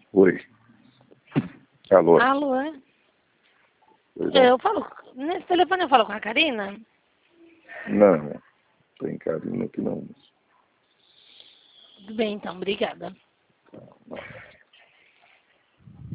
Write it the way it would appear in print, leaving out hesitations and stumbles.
Oi. Alô? Alô, é? Pois não. Eu falo... Nesse telefone eu falo com a Karina? Não, tem Karina aqui não. Tudo bem, então. Obrigada. Não.